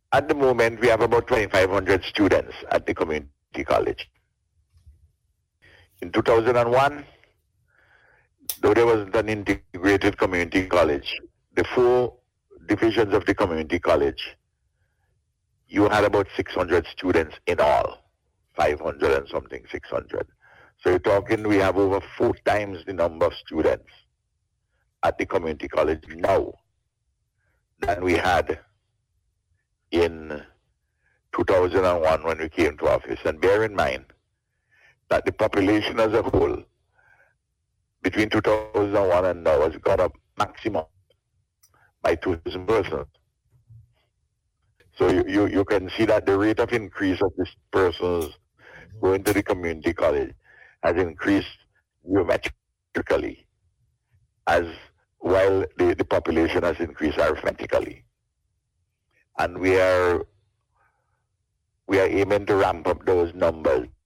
At the moment, we have about 2,500 students at the community college. In 2001, though there wasn't an integrated community college, the four divisions of the community college, you had about 600 students in all, 500 and something, 600. So you're talking, we have over 4 times the number of students at the community college now than we had in 2001 when we came to office. And bear in mind that the population as a whole between 2001 and now has gone up maximum by 2,000 persons. So you can see that the rate of increase of these persons going to the community college has increased geometrically, as while the population has increased arithmetically. And we are aiming to ramp up those numbers